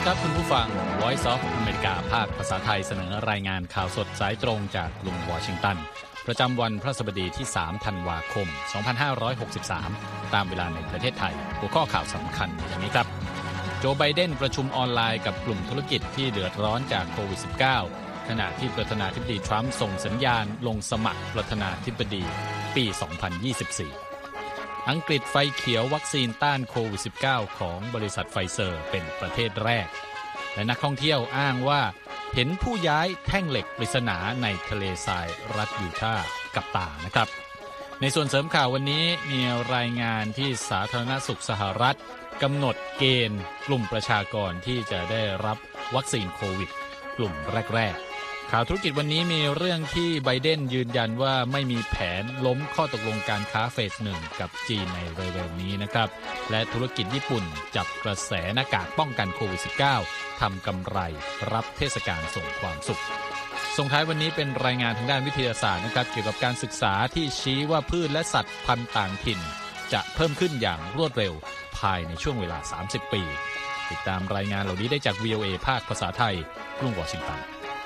ครับคุณผู้ฟัง Voice of America ภาคภาษาไทยเสนอรายงานข่าวสดสายตรงจากกรุงวอชิงตันประจำวันพฤหัสบดีที่3ธันวาคม2563ตามเวลาในประเทศไทยหัวข้อข่าวสำคัญอย่างนี้ครับโจไบเดนประชุมออนไลน์กับกลุ่มธุรกิจที่เดือดร้อนจากโควิด -19 ขณะที่ประธานาธิบดีทรัมป์ส่งสัญญาณลงสมัครประธานาธิบดีปี 2024อังกฤษไฟเขียววัคซีนต้านโควิด -19 ของบริษัทไฟเซอร์เป็นประเทศแรกและนักท่องเที่ยวอ้างว่าเห็นผู้ย้ายแท่งเหล็กปริศนาในทะเลทรายรัฐยูทาห์กับตานะครับในส่วนเสริมข่าววันนี้มีรายงานที่สาธารณสุขสหรัฐกำหนดเกณฑ์กลุ่มประชากรที่จะได้รับวัคซีนโควิดกลุ่มแรกๆข่าวธุรกิจวันนี้มีเรื่องที่ไบเดนยืนยันว่าไม่มีแผนล้มข้อตกลงการค้าเฟส1กับจีนในเร็วๆนี้นะครับและธุรกิจญี่ปุ่นจับกระแสหน้ากากป้องกันโควิด -19 ทำกำไรรับเทศกาลส่งความสุขส่งท้ายวันนี้เป็นรายงานทางด้านวิทยาศาสตร์นะครับเกี่ยวกับการศึกษาที่ชี้ว่าพืชและสัตว์พันธุ์ต่างถิ่นจะเพิ่มขึ้นอย่างรวดเร็วภายในช่วงเวลา30 ปีติดตามรายงานเหล่านี้ได้จาก VOA ภาคภาษาไทยกรุงวอชิงตัน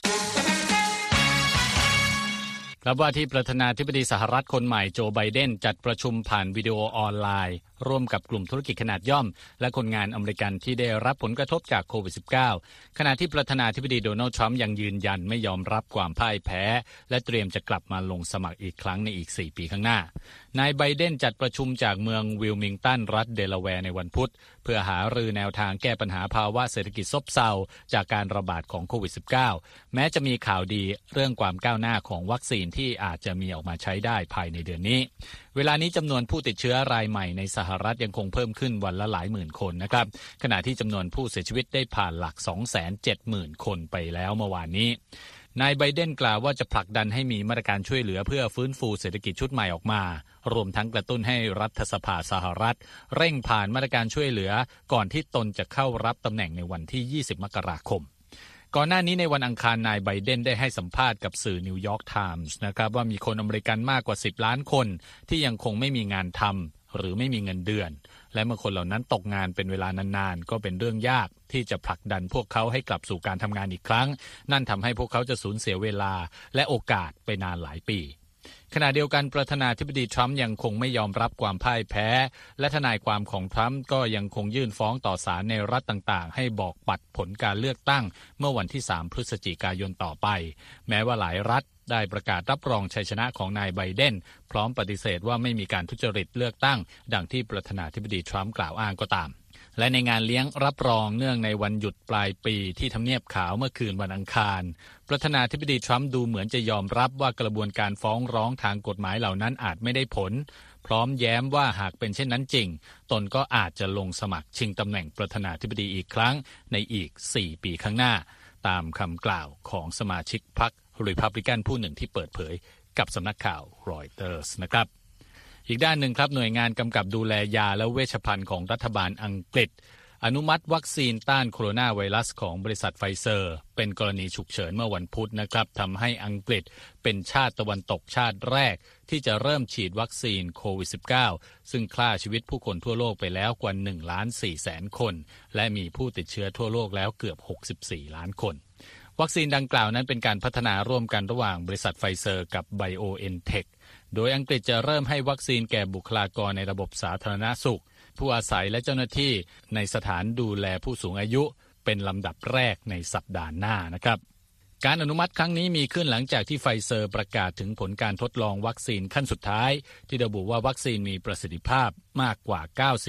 ครับว่าที่ประธานาธิบดีสหรัฐคนใหม่โจไบเดนจัดประชุมผ่านวิดีโอออนไลน์ร่วมกับกลุ่มธุรกิจขนาดย่อมและคนงานอเมริกันที่ได้รับผลกระทบจากโควิด -19 ขณะที่ประธานาธิบดีโดนัลด์ทรัมป์ยังยืนยันไม่ยอมรับความพ่ายแพ้และเตรียมจะกลับมาลงสมัครอีกครั้งในอีก4 ปีข้างหน้านายไบเดนจัดประชุมจากเมืองวิลมิงตันรัฐเดลาแวร์ในวันพุธเพื่อหารือแนวทางแก้ปัญหาภาวะเศรษฐกิจซบเซาจากการระบาดของโควิด -19 แม้จะมีข่าวดีเรื่องความก้าวหน้าของวัคซีนที่อาจจะมีออกมาใช้ได้ภายในเดือนนี้เวลานี้จำนวนผู้ติดเชื้อรายใหม่ในสหรัฐยังคงเพิ่มขึ้นวันละหลายหมื่นคนนะครับขณะที่จำนวนผู้เสียชีวิตได้ผ่านหลัก 270,000 คนไปแล้วเมื่อวานนี้นายไบเดนกล่าวว่าจะผลักดันให้มีมาตรการช่วยเหลือเพื่อฟื้นฟูเศรษฐกิจชุดใหม่ออกมารวมทั้งกระตุ้นให้รัฐสภาสหรัฐเร่งผ่านมาตรการช่วยเหลือก่อนที่ตนจะเข้ารับตำแหน่งในวันที่20 มกราคมก่อนหน้านี้ในวันอังคารนายไบเดนได้ให้สัมภาษณ์กับสื่อนิวยอร์กไทมส์นะครับว่ามีคนอเมริกันมากกว่า10 ล้านคนที่ยังคงไม่มีงานทำหรือไม่มีเงินเดือนและเมื่อคนเหล่านั้นตกงานเป็นเวลานานๆก็เป็นเรื่องยากที่จะผลักดันพวกเขาให้กลับสู่การทำงานอีกครั้งนั่นทำให้พวกเขาจะสูญเสียเวลาและโอกาสไปนานหลายปีขณะเดียวกันประธานาธิบดีทรัมป์ยังคงไม่ยอมรับความพ่ายแพ้และทนายความของทรัมป์ก็ยังคงยื่นฟ้องต่อศาลในรัฐต่างๆให้บอกปัดผลการเลือกตั้งเมื่อวันที่3 พฤศจิกายนต่อไปแม้ว่าหลายรัฐได้ประกาศรับรองชัยชนะของนายไบเดนพร้อมปฏิเสธว่าไม่มีการทุจริตเลือกตั้งดังที่ประธานาธิบดีทรัมป์กล่าวอ้างก็ตามและในงานเลี้ยงรับรองเนื่องในวันหยุดปลายปีที่ทำเนียบขาวเมื่อคืนวันอังคารประธานาธิบดีทรัมป์ดูเหมือนจะยอมรับว่ากระบวนการฟ้องร้องทางกฎหมายเหล่านั้นอาจไม่ได้ผลพร้อมแย้มว่าหากเป็นเช่นนั้นจริงตนก็อาจจะลงสมัครชิงตำแหน่งประธานาธิบดีอีกครั้งในอีก4 ปีข้างหน้าตามคำกล่าวของสมาชิกพรรครีพับลิกันผู้หนึ่งที่เปิดเผยกับสำนักข่าวรอยเตอร์สนะครับอีกด้านหนึ่งครับหน่วยงานกำกับดูแลยาและเวชภัณฑ์ของรัฐบาลอังกฤษอนุมัติวัคซีนต้านโคโรนาไวรัสของบริษัทไฟเซอร์เป็นกรณีฉุกเฉินเมื่อวันพุธนะครับทำให้อังกฤษเป็นชาติตะวันตกชาติแรกที่จะเริ่มฉีดวัคซีนโควิด -19 ซึ่งฆ่าชีวิตผู้คนทั่วโลกไปแล้วกว่า 1,400,000 คนและมีผู้ติดเชื้อทั่วโลกแล้วเกือบ64 ล้านคนวัคซีนดังกล่าวนั้นเป็นการพัฒนาร่วมกันระหว่างบริษัทไฟเซอร์กับ BioNTech โดยอังกฤษจะเริ่มให้วัคซีนแก่บุคลากรในระบบสาธารณสุขผู้อาศัยและเจ้าหน้าที่ในสถานดูแลผู้สูงอายุเป็นลำดับแรกในสัปดาห์หน้านะครับการอนุมัติครั้งนี้มีขึ้นหลังจากที่ไฟเซอร์ประกาศถึงผลการทดลองวัคซีนขั้นสุดท้ายที่ระบุว่าวัคซีนมีประสิทธิภาพมากกว่า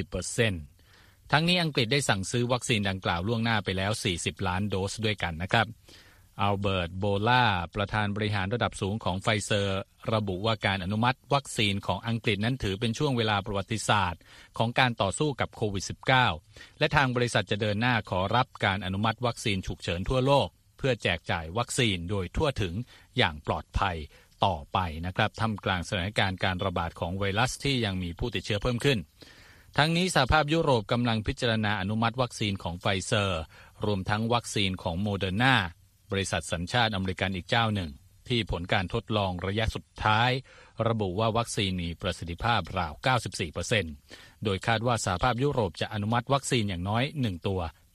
90% ทั้งนี้อังกฤษได้สั่งซื้อวัคซีนดังกล่าวล่วงหน้าไปแล้ว40 ล้านโดสด้วยกันนะครับอัลเบิร์ตโบลาประธานบริหารระดับสูงของไฟเซอร์ระบุว่าการอนุมัติวัคซีนของอังกฤษนั้นถือเป็นช่วงเวลาประวัติศาสตร์ของการต่อสู้กับโควิด -19 และทางบริษัทจะเดินหน้าขอรับการอนุมัติวัคซีนฉุกเฉินทั่วโลกเพื่อแจกจ่ายวัคซีนโดยทั่วถึงอย่างปลอดภัยต่อไปนะครับท่ามกลางสถานการณ์การระบาดของไวรัสที่ยังมีผู้ติดเชื้อเพิ่มขึ้นทั้งนี้สหภาพยุโรปกำลังพิจารณาอนุมัติวัคซีนของไฟเซอร์รวมทั้งวัคซีนของโมเดอร์นาบริษัทสัญชาติอเมริกันอีกเจ้าหนึ่งที่ผลการทดลองระยะสุดท้ายระบุว่าวัคซีนมีประสิทธิภาพราว 94% โดยคาดว่าสหภาพยุโรปจะอนุมัติวัคซีนอย่างน้อย1ตัว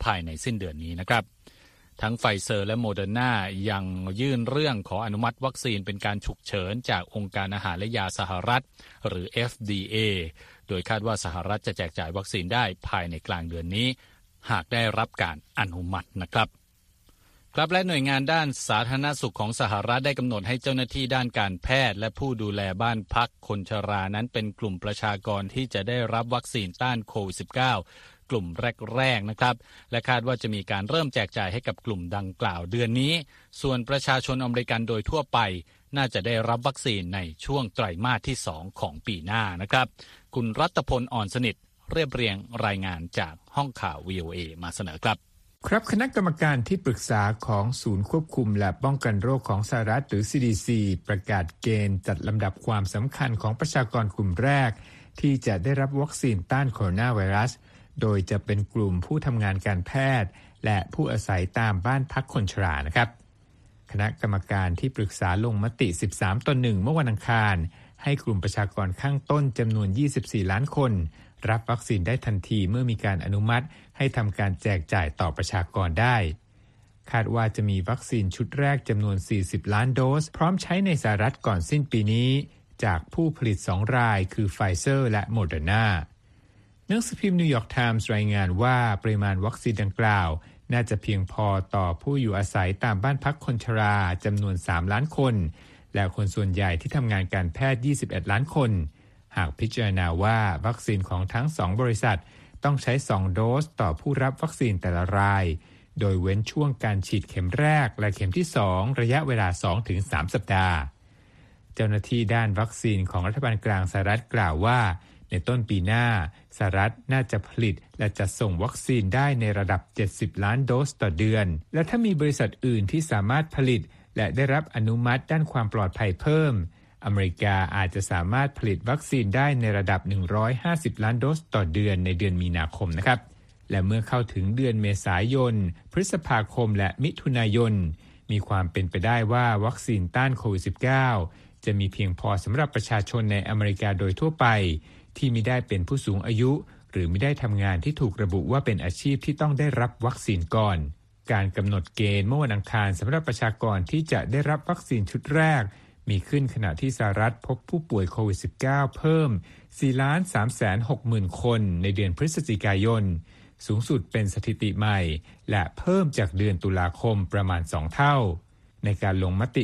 ภายในสิ้นเดือนนี้นะครับทั้งไฟเซอร์และโมเดอร์นายังยื่นเรื่องขออนุมัติวัคซีนเป็นการฉุกเฉินจากองค์การอาหารและยาสหรัฐหรือ FDA โดยคาดว่าสหรัฐจะแจกจ่ายวัคซีนได้ภายในกลางเดือนนี้หากได้รับการอนุมัตินะครับครับและหน่วยงานด้านสาธารณสุขของสหรัฐได้กำหนดให้เจ้าหน้าที่ด้านการแพทย์และผู้ดูแลบ้านพักคนชรานั้นเป็นกลุ่มประชากรที่จะได้รับวัคซีนต้านโควิด -19 กลุ่มแรกๆนะครับและคาดว่าจะมีการเริ่มแจกจ่ายให้กับกลุ่มดังกล่าวเดือนนี้ส่วนประชาชนอเมริกันโดยทั่วไปน่าจะได้รับวัคซีนในช่วงไตรมาสที่2ของปีหน้านะครับคุณรัตพลอ่อนสนิทเรียบเรียงรายงานจากห้องข่าว VOA มาเสนอครับครับคณะกรรมการที่ปรึกษาของศูนย์ควบคุมและป้องกันโรคของสหรัฐหรือ CDC ประกาศเกณฑ์จัดลำดับความสำคัญของประชากรกลุ่มแรกที่จะได้รับวัคซีนต้านโคโรนาไวรัสโดยจะเป็นกลุ่มผู้ทำงานการแพทย์และผู้อาศัยตามบ้านพักคนชรานะครับคณะกรรมการที่ปรึกษาลงมติ13-1เมื่อวันอังคารให้กลุ่มประชากรข้างต้นจำนวน24ล้านคนรับวัคซีนได้ทันทีเมื่อมีการอนุมัติให้ทำการแจกจ่ายต่อประชากรได้คาดว่าจะมีวัคซีนชุดแรกจำนวน40ล้านโดสพร้อมใช้ในสหรัฐก่อนสิ้นปีนี้จากผู้ผลิต2รายคือไฟเซอร์และโมเดอร์นาหนังสือพิมพ์นิวยอร์กไทมส์รายงานว่าปริมาณวัคซีนดังกล่าวน่าจะเพียงพอต่อผู้อยู่อาศัยตามบ้านพักคนชราจำนวน3ล้านคนและคนส่วนใหญ่ที่ทำงานการแพทย์21ล้านคนหากพิจารณาว่าวัคซีนของทั้ง2บริษัทต้องใช้2โดสต่อผู้รับวัคซีนแต่ละรายโดยเว้นช่วงการฉีดเข็มแรกและเข็มที่2ระยะเวลา 2-3 สัปดาห์เจ้าหน้าที่ด้านวัคซีนของรัฐบาลกลางสหรัฐกล่าวว่าในต้นปีหน้าสหรัฐน่าจะผลิตและจัดส่งวัคซีนได้ในระดับ70ล้านโดสต่อเดือนและถ้ามีบริษัทอื่นที่สามารถผลิตและได้รับอนุมัติด้านความปลอดภัยเพิ่มอเมริกาอาจจะสามารถผลิตวัคซีนได้ในระดับ150ล้านโดสต่อเดือนในเดือนมีนาคมนะครับและเมื่อเข้าถึงเดือนเมษายนพฤษภาคมและมิถุนายนมีความเป็นไปได้ว่าวัคซีนต้านโควิด -19 จะมีเพียงพอสำหรับประชาชนในอเมริกาโดยทั่วไปที่ไม่ได้เป็นผู้สูงอายุหรือไม่ได้ทำงานที่ถูกระบุว่าเป็นอาชีพที่ต้องได้รับวัคซีนก่อนการกำหนดเกณฑ์เมื่อวันอังคารสำหรับประชากรที่จะได้รับวัคซีนชุดแรกมีขึ้นขณะที่สหรัฐพบผู้ป่วยโควิด -19 เพิ่ม 4,360,000 คนในเดือนพฤศจิกายนสูงสุดเป็นสถิติใหม่และเพิ่มจากเดือนตุลาคมประมาณ2เท่าในการลงมติ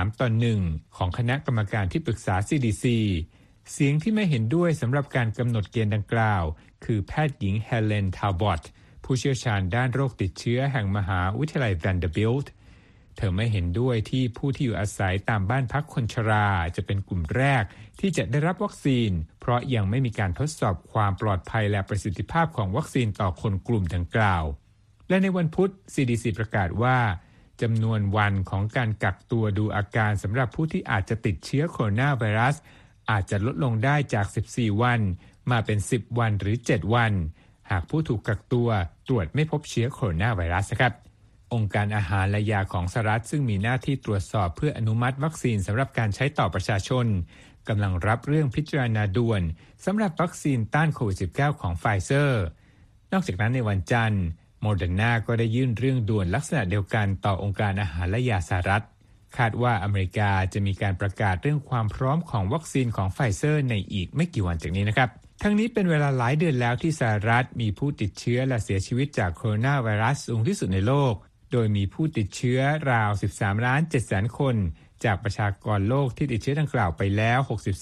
13-1ของคณะกรรมการที่ปรึกษา CDCเสียงที่ไม่เห็นด้วยสำหรับการกำหนดเกณฑ์ดังกล่าวคือแพทย์หญิงเฮเลน ทาวบอตผู้เชี่ยวชาญด้านโรคติดเชื้อแห่งมหาวิทยาลัย Vanderbilt เธอไม่เห็นด้วยที่ผู้ที่อยู่อาศัยตามบ้านพักคนชราจะเป็นกลุ่มแรกที่จะได้รับวัคซีนเพราะยังไม่มีการทดสอบความปลอดภัยและประสิทธิภาพของวัคซีนต่อคนกลุ่มดังกล่าวและในวันพุธ CDC ประกาศว่าจำนวนวันของการกักตัวดูอาการสำหรับผู้ที่อาจจะติดเชื้อโคโรนาไวรัสอาจจะลดลงได้จาก14วันมาเป็น10วันหรือ7วันหากผู้ถูกกักตัวตรวจไม่พบเชื้อโคโรนาไวรัสครับองค์การอาหารและยาของสหรัฐซึ่งมีหน้าที่ตรวจสอบเพื่ออนุมัติวัคซีนสำหรับการใช้ต่อประชาชนกำลังรับเรื่องพิจารณาด่วนสำหรับวัคซีนต้านโควิด -19 ของไฟเซอร์นอกจากนั้นในวันจันทร์โมเดอร์นาก็ได้ยื่นเรื่องด่วนลักษณะเดียวกันต่อองค์การอาหารและยาสหรัฐคาดว่าอเมริกาจะมีการประกาศเรื่องความพร้อมของวัคซีนของไฟเซอร์ในอีกไม่กี่วันจากนี้นะครับทั้งนี้เป็นเวลาหลายเดือนแล้วที่สหรัฐมีผู้ติดเชื้อและเสียชีวิตจากโคโรนาไวรัสสูงที่สุดในโลกโดยมีผู้ติดเชื้อราว 13.7 คนจากประชากรโลกที่ติดเชื้อดังกล่าวไปแล้ว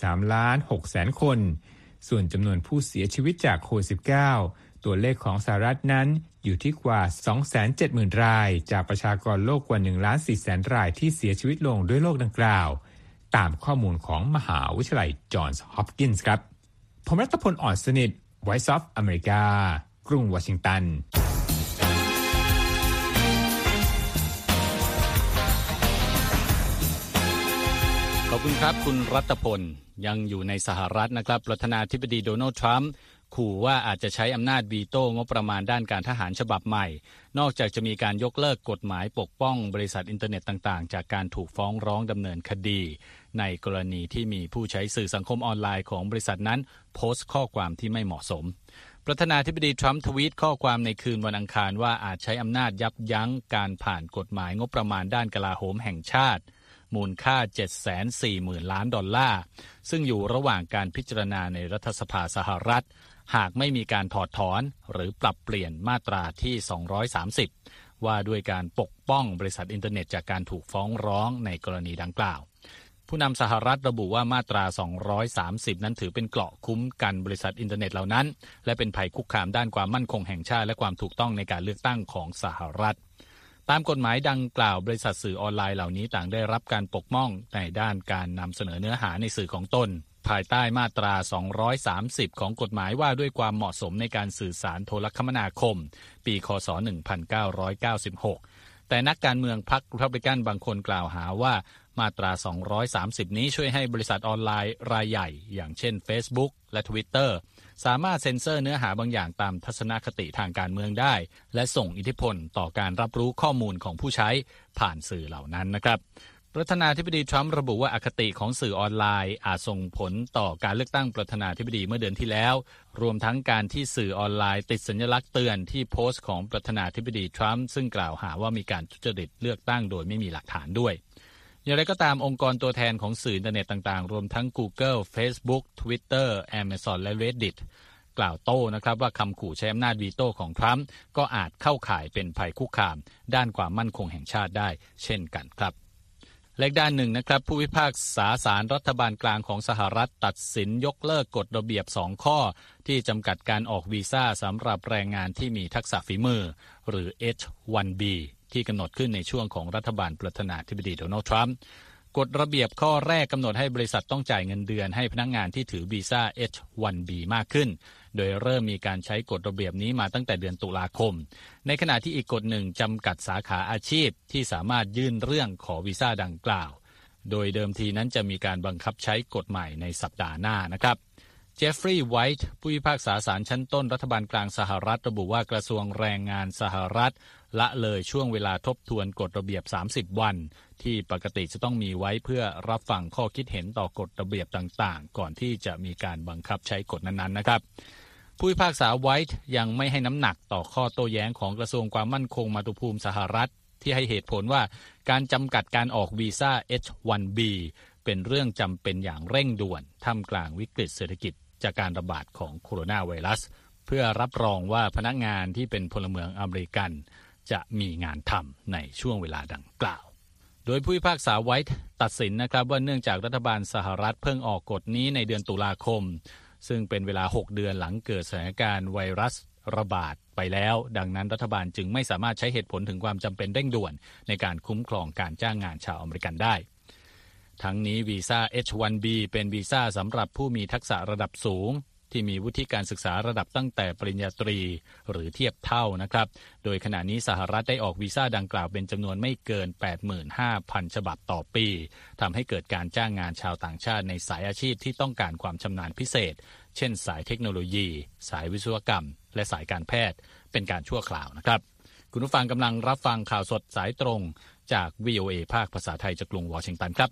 63.6 คนส่วนจำนวนผู้เสียชีวิตจากโควิด -19 ตัวเลขของสหรัฐนั้นอยู่ที่กว่า 270,000 รายจากประชากรโลกกว่า 1,400,000 รายที่เสียชีวิตลงด้วยโรคดังกล่าวตามข้อมูลของมหาวิทยาลัยจอห์นส์ฮอปกินส์ครับผมรัตพล อ่อนสนิท Voice of America กรุงวอชิงตันขอบคุณครับคุณรัตพลยังอยู่ในสหรัฐนะครับประธานาธิบดีโดนัลด์ทรัมป์ขู่ว่าอาจจะใช้อำนาจวีโต้งบประมาณด้านการทหารฉบับใหม่นอกจากจะมีการยกเลิกกฎหมายปกป้องบริษัทอินเทอร์เน็ตต่างๆจากการถูกฟ้องร้องดำเนินคดีในกรณีที่มีผู้ใช้สื่อสังคมออนไลน์ของบริษัทนั้นโพสต์ข้อความที่ไม่เหมาะสมประธานาธิบดีทรัมป์ทวีตข้อความในคืนวันอังคารว่าอาจใช้อำนาจยับยั้งการผ่านกฎหมายงบประมาณด้านกลาโหมแห่งชาติมูลค่า 740,000 ล้านดอลลาร์ซึ่งอยู่ระหว่างการพิจารณาในรัฐสภาสหรัฐหากไม่มีการถอดถอนหรือปรับเปลี่ยนมาตราที่ 230 ว่าด้วยการปกป้องบริษัทอินเทอร์เน็ตจากการถูกฟ้องร้องในกรณีดังกล่าวผู้นำสหรัฐระบุว่ามาตรา 230 นั้นถือเป็นเกราะคุ้มกันบริษัทอินเทอร์เน็ตเหล่านั้นและเป็นภัยคุกคามด้านความมั่นคงแห่งชาติและความถูกต้องในการเลือกตั้งของสหรัฐตามกฎหมายดังกล่าวบริษัทสื่อออนไลน์เหล่านี้ต่างได้รับการปกป้องในด้านการนำเสนอเนื้อหาในสื่อของตนภายใต้มาตรา 230 ของกฎหมายว่าด้วยความเหมาะสมในการสื่อสารโทรคมนาคมปีคศ 1996 แต่นักการเมืองพรรครีพับลิกันบางคนกล่าวหาว่ามาตรา 230 นี้ช่วยให้บริษัทออนไลน์รายใหญ่อย่างเช่น Facebook และ Twitter สามารถเซ็นเซอร์เนื้อหาบางอย่างตามทัศนคติทางการเมืองได้และส่งอิทธิพลต่อการรับรู้ข้อมูลของผู้ใช้ผ่านสื่อเหล่านั้นนะครับประธานาธิบดีทรัมป์ระบุว่าอคติของสื่อออนไลน์อาจส่งผลต่อการเลือกตั้งประธานาธิบดีเมื่อเดือนที่แล้วรวมทั้งการที่สื่อออนไลน์ติดสัญลักษณ์เตือนที่โพสต์ของประธานาธิบดีทรัมป์ซึ่งกล่าวหาว่ามีการทุจริตเลือกตั้งโดยไม่มีหลักฐานด้วยอย่างไรก็ตามองค์กรตัวแทนของสื่ออินเทอร์เน็ตต่างๆรวมทั้ง Google, Facebook, Twitter, Amazon และ Reddit กล่าวโต้นะครับว่าคำขู่ใช้อำนาจวีโต้ของทรัมป์ก็อาจเข้าข่ายเป็นภัยคุกคามด้านความมั่นคงแห่งชาติได้เช่นกันครับและด้านหนึ่งนะครับผู้พิพากษาศาลรัฐบาลกลางของสหรัฐตัดสินยกเลิกกฎระเบียบ2ข้อที่จำกัดการออกวีซ่าสำหรับแรงงานที่มีทักษะฝีมือหรือ H-1B ที่กำหนดขึ้นในช่วงของรัฐบาลประธานาธิบดีโดนัลด์ทรัมป์กฎระเบียบข้อแรกกำหนดให้บริษัทต้องจ่ายเงินเดือนให้พนักงานที่ถือวีซ่า H-1B มากขึ้นโดยเริ่มมีการใช้กฎระเบียบนี้มาตั้งแต่เดือนตุลาคมในขณะที่อีกกฎหนึ่งจำกัดสาขาอาชีพที่สามารถยื่นเรื่องขอวีซ่าดังกล่าวโดยเดิมทีนั้นจะมีการบังคับใช้กฎใหม่ในสัปดาห์หน้านะครับเจฟฟรีย์ไวท์ผู้พิพากษาศาลชั้นต้นรัฐบาลกลางสหรัฐระบุว่ากระทรวงแรงงานสหรัฐละเลยช่วงเวลาทบทวนกฎระเบียบ30วันที่ปกติจะต้องมีไว้เพื่อรับฟังข้อคิดเห็นต่อกฎระเบียบต่างๆก่อนที่จะมีการบังคับใช้กฎนั้นๆนะครับผู้พิพากษาไวท์ยังไม่ให้น้ำหนักต่อข้อโต้แย้งของกระทรวงความมั่นคงมาตุภูมิสหรัฐที่ให้เหตุผลว่าการจำกัดการออกวีซ่า H-1B เป็นเรื่องจำเป็นอย่างเร่งด่วนท่ามกลางวิกฤตเศรษฐกิจจากการระบาดของโคโรนาไวรัสเพื่อรับรองว่าพนักงานที่เป็นพลเมืองอเมริกันจะมีงานทำในช่วงเวลาดังกล่าวโดยผู้พิพากษาไวท์ตัดสินนะครับว่าเนื่องจากรัฐบาลสหรัฐเพิ่งออกกฎนี้ในเดือนตุลาคมซึ่งเป็นเวลา6เดือนหลังเกิดสถานการณ์ไวรัสระบาดไปแล้วดังนั้นรัฐบาลจึงไม่สามารถใช้เหตุผลถึงความจำเป็นเร่งด่วนในการคุ้มครองการจ้างงานชาวอเมริกันได้ทั้งนี้วีซ่า H-1B เป็นวีซ่าสำหรับผู้มีทักษะระดับสูงที่มีวุฒิการศึกษาระดับตั้งแต่ปริญญาตรีหรือเทียบเท่านะครับโดยขณะนี้สหรัฐได้ออกวีซ่าดังกล่าวเป็นจำนวนไม่เกิน 85,000 ฉบับต่อปีทำให้เกิดการจ้างงานชาวต่างชาติในสายอาชีพที่ต้องการความชำนาญพิเศษเช่นสายเทคโนโลยีสายวิศวกรรมและสายการแพทย์เป็นการชั่วคราวนะครับคุณผู้ฟังกำลังรับฟังข่าวสดสายตรงจาก VOA ภาคภาษาไทยจากกรุงวอชิงตันครับ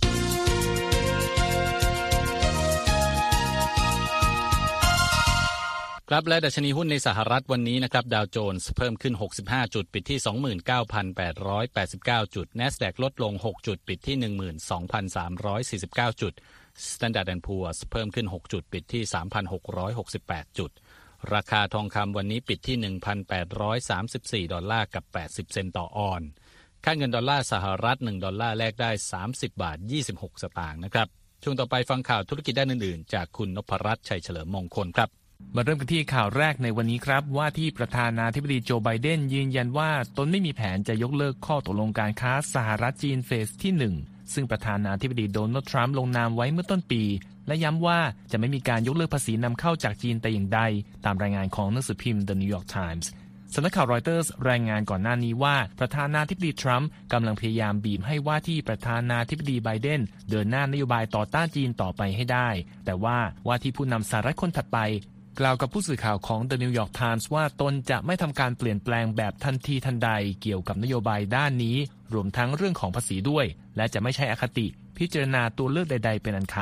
ครับและดัชนีหุ้นในสหรัฐวันนี้นะครับดาวโจนส์เพิ่มขึ้น65จุดปิดที่ 29,889 จุด NASDAQ ลดลง6จุดปิดที่ 12,349 จุด Standard & Poor's เพิ่มขึ้น6จุดปิดที่ 3,668 จุดราคาทองคำวันนี้ปิดที่ 1,834 ดอลลาร์กับ80 เซนต์ต่อออนซ์ค่าเงินดอลลาร์สหรัฐ1ดอลลาร์แลกได้30 บาท 26 สตางค์นะครับช่วงต่อไปฟังข่าวธุรกิจด้านอื่นๆจากคุณนพรัตน์ชัยเฉลิมมงคลครับมาเริ่มกันที่ข่าวแรกในวันนี้ครับว่าที่ประธานาธิบดีโจไบเดนยืนยันว่าตนไม่มีแผนจะยกเลิกข้อตกลงการค้าสหรัฐจีนเฟสที่1ซึ่งประธานาธิบดีโดนัลด์ทรัมป์ลงนามไว้เมื่อต้นปีและย้ำว่าจะไม่มีการยกเลิกภาษีนำเข้าจากจีนแต่อย่างใดตามรายงานของหนังสือพิมพ์ The New York Times สำนักข่าวรอยเตอร์สรายงานก่อนหน้านี้ว่าประธานาธิบดีทรัมป์กำลังพยายามบีบให้ว่าที่ประธานาธิบดีไบเดนเดินหน้านโยบายต่อต้านจีนต่อไปให้ได้แต่ว่าที่ผู้นำสหรัฐคนถัดไปกล่าวกับผู้สื่อข่าวของ The New York Times ว่าตนจะไม่ทำการเปลี่ยนแปลงแบบทันทีทันใดเกี่ยวกับนโยบายด้านนี้รวมทั้งเรื่องของภาษีด้วยและจะไม่ใช้อคติพิจารณาตัวเลือกใดๆเป็นอันขาด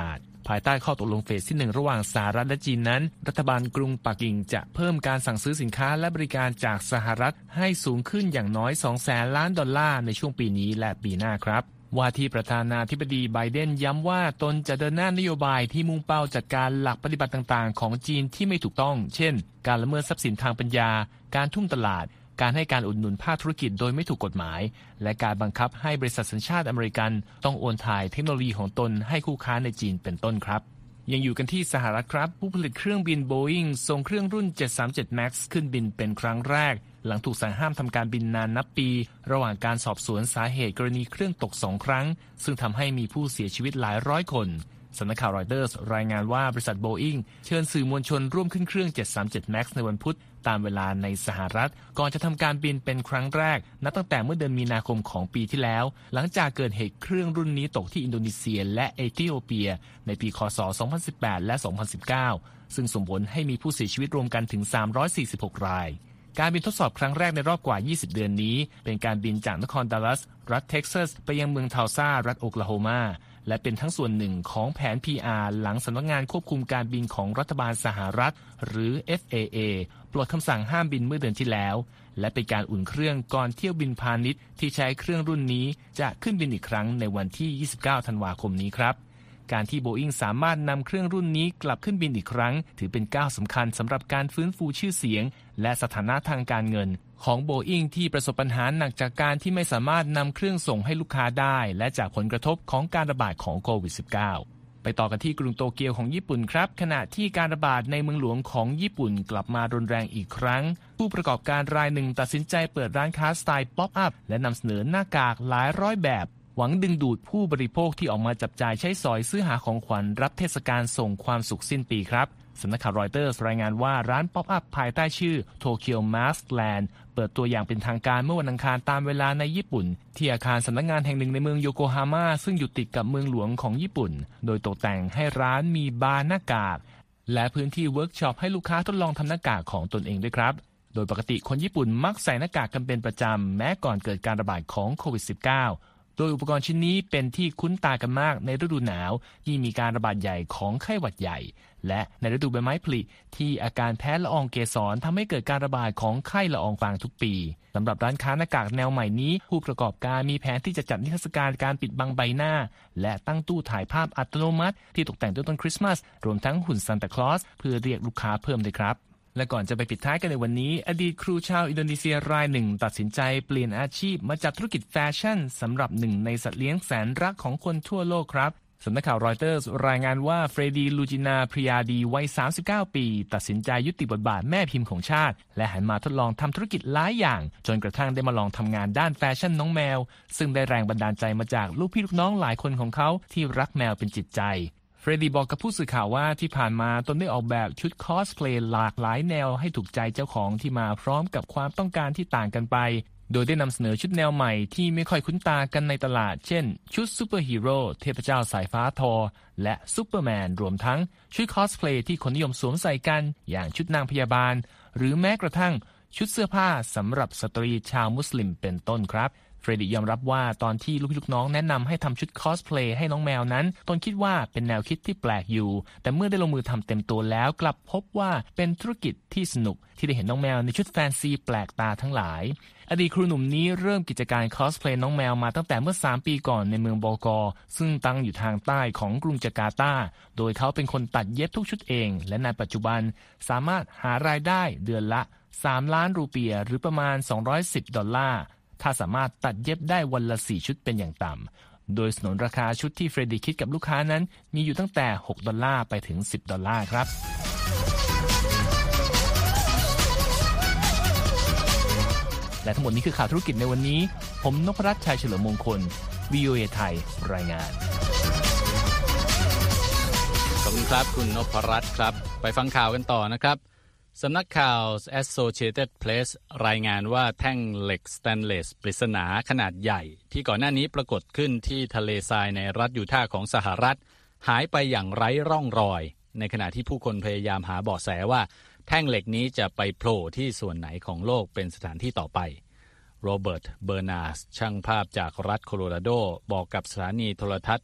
ภายใต้ข้อตกลงเฟสที่1ระหว่างสหรัฐและจีนนั้นรัฐบาลกรุงปักกิ่งจะเพิ่มการสั่งซื้อสินค้าและบริการจากสหรัฐให้สูงขึ้นอย่างน้อย 200,000 ล้านดอลลาร์ในช่วงปีนี้และปีหน้าครับว่าที่ประธานาธิบดีไบเดนย้ำว่าตนจะเดินหน้านโยบายที่มุ่งเป้าจัดการหลักปฏิบัติต่างๆของจีนที่ไม่ถูกต้องเช่นการละเมิดทรัพย์สินทางปัญญาการทุ่มตลาดการให้การอุดหนุนภาคธุรกิจโดยไม่ถูกกฎหมายและการบังคับให้บริษัทสัญชาติอเมริกันต้องโอนถ่ายเทคโนโลยีของตนให้คู่ค้าในจีนเป็นต้นครับยังอยู่กันที่สหรัฐครับผู้ผลิตเครื่องบิน Boeing ส่งเครื่องรุ่น 737 MAX ขึ้นบินเป็นครั้งแรกหลังถูกสั่งห้ามทำการบินนานนับปีระหว่างการสอบสวนสาเหตุกรณีเครื่องตก2ครั้งซึ่งทำให้มีผู้เสียชีวิตหลายร้อยคนสำนักข่าวรอยเตอร์สรายงานว่าบริษัท Boeing เชิญสื่อมวลชนร่วมขึ้นเครื่อง 737 MAX ในวันพุธตามเวลาในสหรัฐก่อนจะทำการบินเป็นครั้งแรกนับตั้งแต่เมื่อเดือนมีนาคมของปีที่แล้วหลังจากเกิดเหตุเครื่องรุ่นนี้ตกที่อินโดนีเซียและเอธิโอเปียในปีค.ศ. 2018 และ 2019 ซึ่งส่งผลให้มีผู้เสียชีวิตรวมกันถึง346รายการบินทดสอบครั้งแรกในรอบกว่า20เดือนนี้เป็นการบินจากนครดัลลัสรัฐเท็กซัสไปยังเมืองทัลซารัฐโอคลาโฮมาและเป็นทั้งส่วนหนึ่งของแผน PR หลังสำนักงานควบคุมการบินของรัฐบาลสหรัฐหรือ FAA ปลดคำสั่งห้ามบินเมื่อเดือนที่แล้วและเป็นการอุ่นเครื่องก่อนเที่ยวบินพาณิชย์ที่ใช้เครื่องรุ่นนี้จะขึ้นบินอีกครั้งในวันที่29ธันวาคมนี้ครับการที่ Boeing สามารถนำเครื่องรุ่นนี้กลับขึ้นบินอีกครั้งถือเป็นก้าวสำคัญสำหรับการฟื้นฟูชื่อเสียงและสถานะทางการเงินของ Boeing ที่ประสบปัญหาหนักจากการที่ไม่สามารถนำเครื่องส่งให้ลูกค้าได้และจากผลกระทบของการระบาดของโควิด -19 ไปต่อกันที่กรุงโตเกียวของญี่ปุ่นครับขณะที่การระบาดในเมืองหลวงของญี่ปุ่นกลับมารุนแรงอีกครั้งผู้ประกอบการรายหนึ่งตัดสินใจเปิดร้านค้าสไตล์ป๊อปอัพและนำเสนอหน้ากากหลายร้อยแบบหวังดึงดูดผู้บริโภคที่ออกมาจับจ่ายใช้สอยซื้อหาของขวัญรับเทศกาลส่งความสุขสิ้นปีครับสำนักข่าวรอยเตอร์รายงานว่าร้านป๊อปอัพภายใต้ชื่อ Tokyo Mask Land เปิดตัวอย่างเป็นทางการเมื่อวันอังคารตามเวลาในญี่ปุ่นที่อาคารสำนักงานแห่งหนึ่งในเมืองโยโกฮาม่าซึ่งอยู่ติดกับเมืองหลวงของญี่ปุ่นโดยตกแต่งให้ร้านมีบาร์หน้ากากและพื้นที่เวิร์กช็อปให้ลูกค้าทดลองทำหน้ากากของตนเองด้วยครับโดยปกติคนญี่ปุ่นมักใส่หน้ากากกันเป็นประจำแม้ก่อนเกิดการระบาดของโควิด -19โดยอุปกรณ์ชิ้นนี้เป็นที่คุ้นตากันมากในฤดูหนาวที่มีการระบาดใหญ่ของไข้หวัดใหญ่และในฤดูใบไม้ผลิที่อาการแพ้ละอองเกสรทำให้เกิดการระบาดของไข้ละอองฟางทุกปีสำหรับร้านค้าหน้ากากแนวใหม่นี้ผู้ประกอบการมีแผนที่จะจัดนิทรรศการการปิดบังใบหน้าและตั้งตู้ถ่ายภาพอัตโนมัติที่ตกแต่งด้วยต้นคริสต์มาสรวมทั้งหุ่นซานตาคลอสเพื่อเรียกลูกค้าเพิ่มด้วยครับและก่อนจะไปปิดท้ายกันในวันนี้อดีตครูชาวอินโดนีเซียรายหนึ่งตัดสินใจเปลี่ยนอาชีพมาจับธุรกิจแฟชั่นสำหรับหนึ่งในสัตว์เลี้ยงแสนรักของคนทั่วโลกครับสำนักข่าวรอยเตอร์รายงานว่าเฟรดีลูจินาพริยาดีวัย39ปีตัดสินใจยุติบทบาทแม่พิมพ์ของชาติและหันมาทดลองทำธุรกิจหลายอย่างจนกระทั่งได้มาลองทำงานด้านแฟชั่นน้องแมวซึ่งได้แรงบันดาลใจมาจากลูกพี่ลูกน้องหลายคนของเขาที่รักแมวเป็นจิตใจเฟรดดี้บอกกับผู้สื่อข่าวว่าที่ผ่านมาตนได้ออกแบบชุดคอสเพลย์หลากหลายแนวให้ถูกใจเจ้าของที่มาพร้อมกับความต้องการที่ต่างกันไปโดยได้นำเสนอชุดแนวใหม่ที่ไม่ค่อยคุ้นตากันในตลาดเช่นชุดซูเปอร์ฮีโร่เทพเจ้าสายฟ้าทอและซูเปอร์แมนรวมทั้งชุดคอสเพลย์ที่คนนิยมสวมใส่กันอย่างชุดนางพยาบาลหรือแม้กระทั่งชุดเสื้อผ้าสำหรับสตรีชาวมุสลิมเป็นต้นครับเฟรดดี้ยอมรับว่าตอนที่ลูกน้องแนะนำให้ทำชุดคอสเพลย์ให้น้องแมวนั้นตนคิดว่าเป็นแนวคิดที่แปลกอยู่แต่เมื่อได้ลงมือทำเต็มตัวแล้วกลับพบว่าเป็นธุรกิจที่สนุกที่ได้เห็นน้องแมวในชุดแฟนซีแปลกตาทั้งหลายอดีตครูหนุ่มนี้เริ่มกิจการคอสเพลย์น้องแมวมาตั้งแต่เมื่อ3ปีก่อนในเมืองบอกอซึ่งตั้งอยู่ทางใต้ของกรุงจาการ์ตาโดยเขาเป็นคนตัดเย็บทุกชุดเองและในปัจจุบันสามารถหารายได้เดือนละ3 ล้านรูเปียหรือประมาณ$210ถ้าสามารถตัดเย็บได้วันละ4ชุดเป็นอย่างต่ำโดยสนนราคาชุดที่เฟรดดี้คิดกับลูกค้านั้นมีอยู่ตั้งแต่$6ไปถึง$10ครับและทั้งหมดนี้คือข่าวธุรกิจในวันนี้ผมนพรัตน์ชัยเฉลิมมงคล VOA ไทยรายงานขอบคุณครับคุณนพรัตน์ครับไปฟังข่าวกันต่อนะครับสำนักข่าว Associated Press รายงานว่าแท่งเหล็กสแตนเลสปริศนาขนาดใหญ่ที่ก่อนหน้านี้ปรากฏขึ้นที่ทะเลทรายในรัฐยูทาห์ของสหรัฐหายไปอย่างไร้ร่องรอยในขณะที่ผู้คนพยายามหาเบาะแสว่าแท่งเหล็กนี้จะไปโผล่ที่ส่วนไหนของโลกเป็นสถานที่ต่อไปโรเบิร์ตเบอร์นาร์สช่างภาพจากรัฐโคโลราโดบอกกับสถานีโทรทัศน์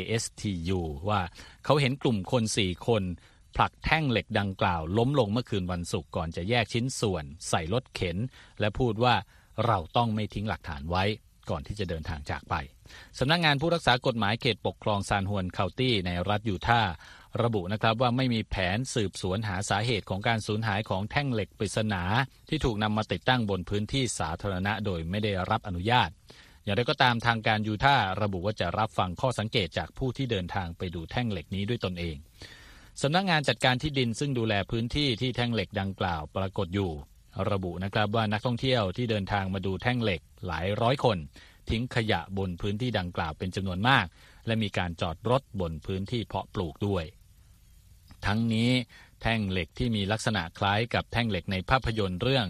KSTU ว่าเขาเห็นกลุ่มคน4คนผลักแท่งเหล็กดังกล่าวล้มลงเมื่อคืนวันศุกร์ก่อนจะแยกชิ้นส่วนใส่รถเข็นและพูดว่าเราต้องไม่ทิ้งหลักฐานไว้ก่อนที่จะเดินทางจากไปสำนักงานผู้รักษากฎหมายเขตปกครองซานฮวนเคานตี้ในรัฐยูทาห์ระบุนะครับว่าไม่มีแผนสืบสวนหาสาเหตุของการสูญหายของแท่งเหล็กปริศนาที่ถูกนำมาติดตั้งบนพื้นที่สาธารณะโดยไม่ได้รับอนุญาตอย่างไรก็ตามทางการยูทาห์ระบุว่าจะรับฟังข้อสังเกตจากผู้ที่เดินทางไปดูแท่งเหล็กนี้ด้วยตนเองสำนักงานจัดการที่ดินซึ่งดูแลพื้นที่ที่แท่งเหล็กดังกล่าวปรากฏอยู่ระบุนะครับว่านักท่องเที่ยวที่เดินทางมาดูแท่งเหล็กหลายร้อยคนทิ้งขยะบนพื้นที่ดังกล่าวเป็นจำนวนมากและมีการจอดรถบนพื้นที่เพาะปลูกด้วยทั้งนี้แท่งเหล็กที่มีลักษณะคล้ายกับแท่งเหล็กในภาพยนตร์เรื่อง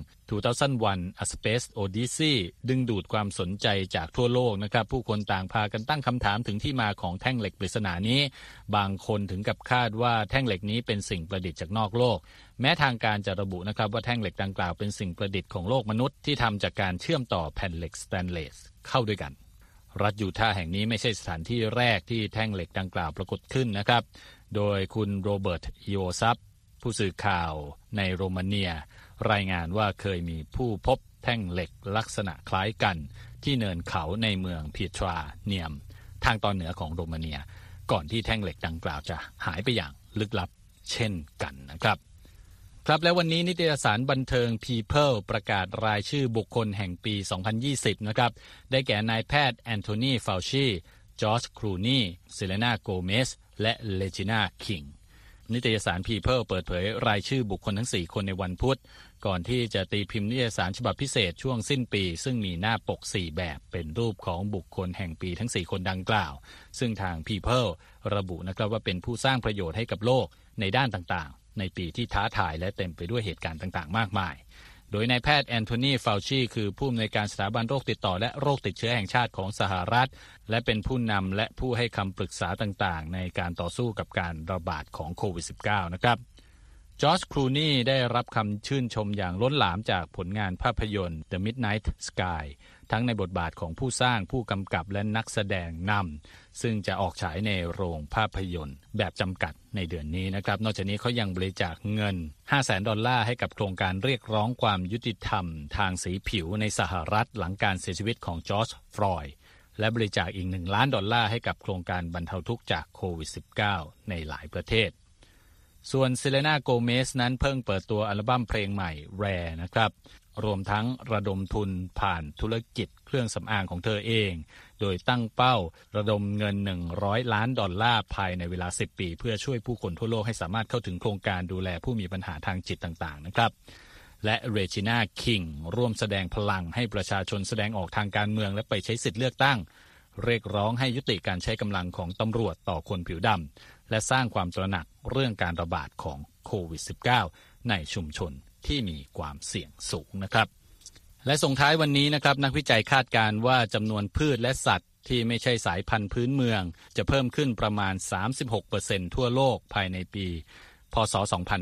2001 A Space Odyssey ดึงดูดความสนใจจากทั่วโลกนะครับผู้คนต่างพากันตั้งคำถามถึงที่มาของแท่งเหล็กปริศนานี้บางคนถึงกับคาดว่าแท่งเหล็กนี้เป็นสิ่งประดิษฐ์จากนอกโลกแม้ทางการจะระบุนะครับว่าแท่งเหล็กดังกล่าวเป็นสิ่งประดิษฐ์ของโลกมนุษย์ที่ทำจากการเชื่อมต่อแผ่นเหล็กสแตนเลสเข้าด้วยกันรัฐยูทาห์แห่งนี้ไม่ใช่สถานที่แรกที่แท่งเหล็กดังกล่าวปรากฏขึ้นนะครับโดยคุณโรเบิร์ตอิโอซับผู้สื่อข่าวในโรมาเนียรายงานว่าเคยมีผู้พบแท่งเหล็กลักษณะคล้ายกันที่เนินเขาในเมืองพีทราเนียมทางตอนเหนือของโรมาเนียก่อนที่แท่งเหล็กดังกล่าวจะหายไปอย่างลึกลับเช่นกันนะครับครับและวันนี้นิตยสารบันเทิง People ประกาศรายชื่อบุคคลแห่งปี 2020 นะครับได้แก่นายแพทย์แอนโทนี ฟาวชีจอร์จ คลูนีเซเลนา โกเมสและเลจิน่า คิงนิตยสาร People เปิดเผยรายชื่อบุคคลทั้ง4คนในวันพุธก่อนที่จะตีพิมพ์นิตยสารฉบับพิเศษช่วงสิ้นปีซึ่งมีหน้าปก4แบบเป็นรูปของบุคคลแห่งปีทั้ง4คนดังกล่าวซึ่งทาง People ระบุนะครับว่าเป็นผู้สร้างประโยชน์ให้กับโลกในด้านต่างๆในปีที่ท้าทายและเต็มไปด้วยเหตุการณ์ต่างๆมากมายโดยนายแพทย์แอนโทนี ฟาวชีคือผู้อำนวยการสถาบันโรคติดต่อและโรคติดเชื้อแห่งชาติของสหรัฐและเป็นผู้นำและผู้ให้คำปรึกษาต่างๆในการต่อสู้กับการระบาดของโควิด -19 นะครับจอร์จ คลูนีได้รับคำชื่นชมอย่างล้นหลามจากผลงานภาพยนตร์ The Midnight Sky ทั้งในบทบาทของผู้สร้างผู้กำกับและนักแสดงนำซึ่งจะออกฉายในโรงภาพยนตร์แบบจำกัดในเดือนนี้นะครับนอกจากนี้เขายังบริจาคเงิน $500,000 ให้กับโครงการเรียกร้องความยุติธรรมทางสีผิวในสหรัฐหลังการเสียชีวิตของจอร์จ ฟลอยด์และบริจาคอีก$1 ล้านให้กับโครงการบรรเทาทุกข์จากโควิด -19 ในหลายประเทศส่วนเซเลนา โกเมสนั้นเพิ่งเปิดตัวอัลบั้มเพลงใหม่ Rare นะครับรวมทั้งระดมทุนผ่านธุรกิจเครื่องสำอางของเธอเองโดยตั้งเป้าระดมเงิน$100 ล้านภายในเวลา10 ปีเพื่อช่วยผู้คนทั่วโลกให้สามารถเข้าถึงโครงการดูแลผู้มีปัญหาทางจิตต่างๆนะครับและเรจิน่า คิงร่วมแสดงพลังให้ประชาชนแสดงออกทางการเมืองและไปใช้สิทธิ์เลือกตั้งเรียกร้องให้ยุติการใช้กำลังของตำรวจต่อคนผิวดำและสร้างความตระหนักเรื่องการระบาดของโควิด -19 ในชุมชนที่มีความเสี่ยงสูงนะครับและส่งท้ายวันนี้นะครับนักวิจัยคาดการณ์ว่าจำนวนพืชและสัตว์ที่ไม่ใช่สายพันธุ์พื้นเมืองจะเพิ่มขึ้นประมาณ 36% ทั่วโลกภายในปีพ.ศ.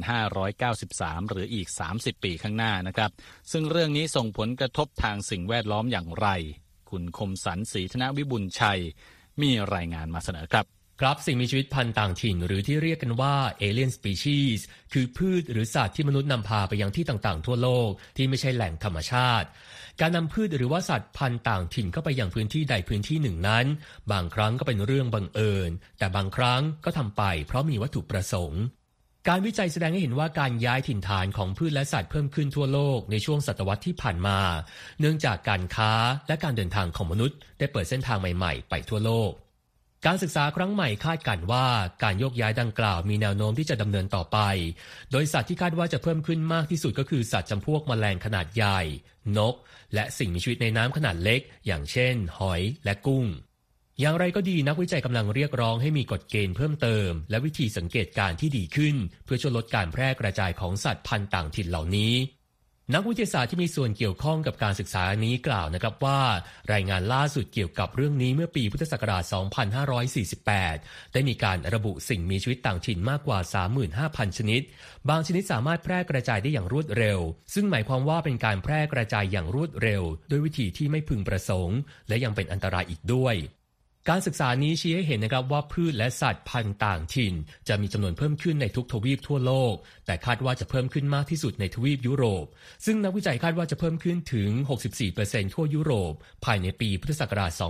2593 หรืออีก30 ปีข้างหน้านะครับซึ่งเรื่องนี้ส่งผลกระทบทางสิ่งแวดล้อมอย่างไรคุณคมสันต์ ศรีธนวิบุญชัยมีรายงานมาเสนอครับครับสิ่งมีชีวิตพันธุ์ต่างถิ่นหรือที่เรียกกันว่า Alien Species คือพืชหรือสัตว์ที่มนุษย์นำพาไปยังที่ต่างๆทั่วโลกที่ไม่ใช่แหล่งธรรมชาติการนำพืชหรือว่าสัตว์พันธุ์ต่างถิ่นเข้าไปยังพื้นที่ใดพื้นที่หนึ่งนั้นบางครั้งก็เป็นเรื่องบังเอิญแต่บางครั้งก็ทำไปเพราะมีวัตถุประสงค์การวิจัยแสดงให้เห็นว่าการย้ายถิ่นฐานของพืชและสัตว์เพิ่มขึ้นทั่วโลกในช่วงศตวรรษที่ผ่านมาเนื่องจากการค้าและการเดินทางของมนุษย์ได้เปิดเส้นทางใหม่ๆไปทั่วโลกการศึกษาครั้งใหม่คาดการณ์ว่าการโยกย้ายดังกล่าวมีแนวโน้มที่จะดำเนินต่อไปโดยสัตว์ที่คาดว่าจะเพิ่มขึ้นมากที่สุดก็คือสัตว์จำพวกแมลงขนาดใหญ่นกและสิ่งมีชีวิตในน้ำขนาดเล็กอย่างเช่นหอยและกุ้งอย่างไรก็ดีนักวิจัยกำลังเรียกร้องให้มีกฎเกณฑ์เพิ่มเติมและวิธีสังเกตการณ์ที่ดีขึ้นเพื่อช่วยลดการแพร่กระจายของสัตว์พันธุ์ต่างถิ่นเหล่านี้นักวิทยาศาสตร์ที่มีส่วนเกี่ยวข้องกับการศึกษานี้กล่าวนะครับว่ารายงานล่าสุดเกี่ยวกับเรื่องนี้เมื่อปีพุทธศักราช 2548 ได้มีการระบุสิ่งมีชีวิตต่างถิ่นมากกว่า 35,000 ชนิดบางชนิดสามารถแพร่กระจายได้อย่างรวดเร็วซึ่งหมายความว่าเป็นการแพร่กระจายอย่างรวดเร็วด้วยวิธีที่ไม่พึงประสงค์และยังเป็นอันตรายอีกด้วยการศึกษานี้ชี้ให้เห็นนะครับว่าพืชและสัตว์พันธุ์ต่างถิ่นจะมีจำนวนเพิ่มขึ้นในทุกทวีปทั่วโลกแต่คาดว่าจะเพิ่มขึ้นมากที่สุดในทวีปยุโรปซึ่งนักวิจัยคาดว่าจะเพิ่มขึ้นถึง 64% ทั่วยุโรปภายในปีพุทธศักราช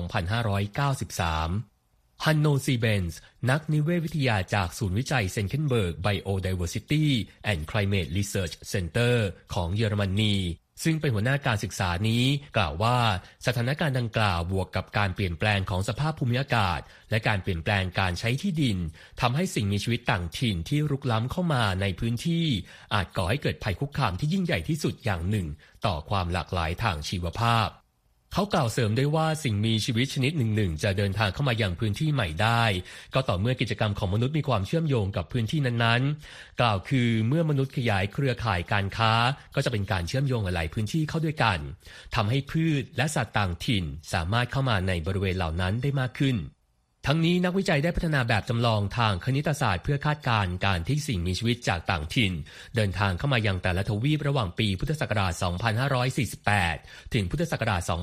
2593 ฮันโนซีเบนส์นักนิเวศวิทยาจากศูนย์วิจัยเซนเคนเบิร์ก Biodiversity and Climate Research Center ของเยอรมนีซึ่งเป็นหัวหน้าการศึกษานี้กล่าวว่าสถานการณ์ดังกล่าวบวกกับการเปลี่ยนแปลงของสภาพภูมิอากาศและการเปลี่ยนแปลงการใช้ที่ดินทำให้สิ่งมีชีวิตต่างถิ่นที่รุกล้ำเข้ามาในพื้นที่อาจก่อให้เกิดภัยคุกคามที่ยิ่งใหญ่ที่สุดอย่างหนึ่งต่อความหลากหลายทางชีวภาพเขากล่าวเสริมด้วยว่าสิ่งมีชีวิตชนิดหนึ่งจะเดินทางเข้ามายังพื้นที่ใหม่ได้ก็ต่อเมื่อกิจกรรมของมนุษย์มีความเชื่อมโยงกับพื้นที่นั้นๆกล่าวคือเมื่อมนุษย์ขยายเครือข่ายการค้าก็จะเป็นการเชื่อมโยงหลายพื้นที่เข้าด้วยกันทำให้พืชและสัตว์ต่างถิ่นสามารถเข้ามาในบริเวณเหล่านั้นได้มากขึ้นทั้งนี้นักวิจัยได้พัฒนาแบบจำลองทางคณิตศาสตร์เพื่อคาดการณ์การที่สิ่งมีชีวิตจากต่างถิ่นเดินทางเข้ามายังแต่ละทวีประหว่างปีพุทธศักราช 2548 ถึงพุทธศักราช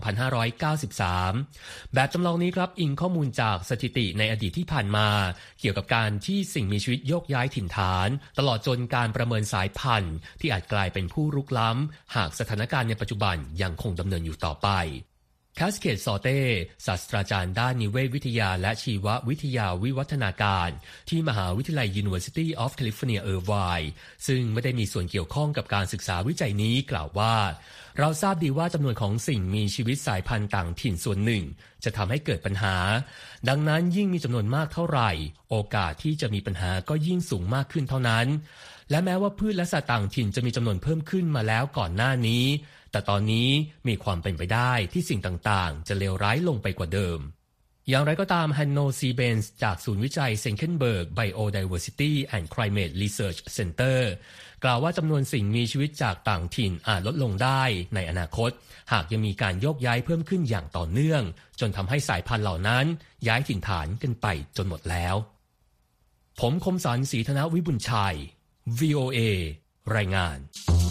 2593 แบบจำลองนี้ครับอิงข้อมูลจากสถิติในอดีตที่ผ่านมาเกี่ยวกับการที่สิ่งมีชีวิตโยกย้ายถิ่นฐานตลอดจนการประเมินสายพันธุ์ที่อาจกลายเป็นผู้รุกล้ำหากสถานการณ์ในปัจจุบันยังคงดำเนินอยู่ต่อไปแคสเคดซอเต้ศาสตราจารย์ด้านนิเวศวิทยาและชีววิทยาวิวัฒนาการที่มหาวิทยาลัย University of California Irvine ซึ่งไม่ได้มีส่วนเกี่ยวข้องกับการศึกษาวิจัยนี้กล่าวว่าเราทราบดีว่าจำนวนของสิ่งมีชีวิตสายพันธุ์ต่างถิ่นส่วนหนึ่งจะทำให้เกิดปัญหาดังนั้นยิ่งมีจำนวนมากเท่าไหร่โอกาสที่จะมีปัญหาก็ยิ่งสูงมากขึ้นเท่านั้นและแม้ว่าพืชและสัตว์ต่างถิ่นจะมีจำนวนเพิ่มขึ้นมาแล้วก่อนหน้านี้แต่ตอนนี้มีความเป็นไปได้ที่สิ่งต่างๆจะเลวร้ายลงไปกว่าเดิมอย่างไรก็ตามฮันโนซีเบนส์จากศูนย์วิจัยเซนเคนเบิร์ก Biodiversity and Climate Research Center กล่าวว่าจำนวนสิ่งมีชีวิตจากต่างถิ่นอาจลดลงได้ในอนาคตหากยังมีการโยกย้ายเพิ่มขึ้นอย่างต่อเนื่องจนทำให้สายพันธุ์เหล่านั้นย้ายถิ่นฐานกันไปจนหมดแล้วผมคมสันต์ศรีธนวิบุญชัย VOA รายงาน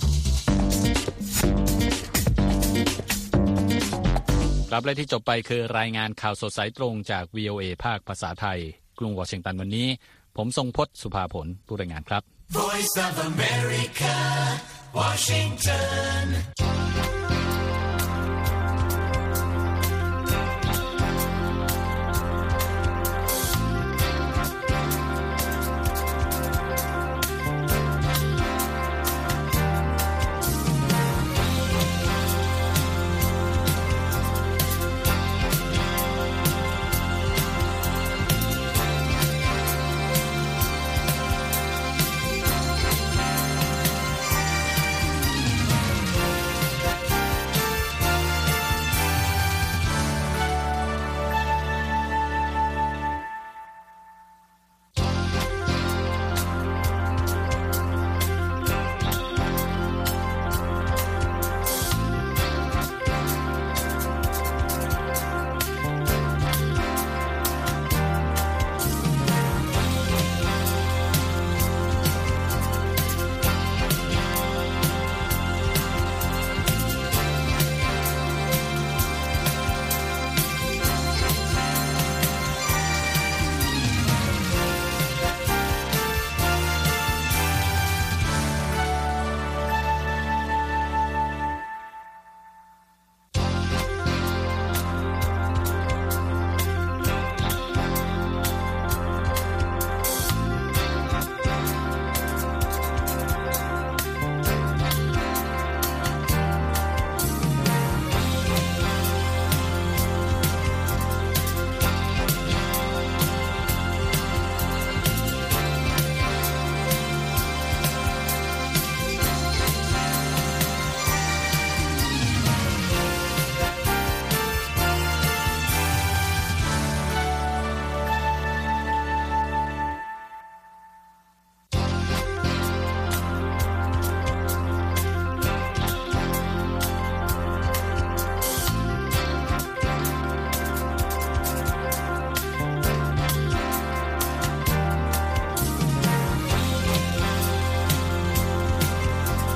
ครับและที่จบไปคือรายงานข่าวสดสายตรงจาก VOA ภาคภาษาไทยกรุงวอชิงตันวันนี้ผมทรงพจน์สุภาผลผู้รายงานครับ Voice of America Washington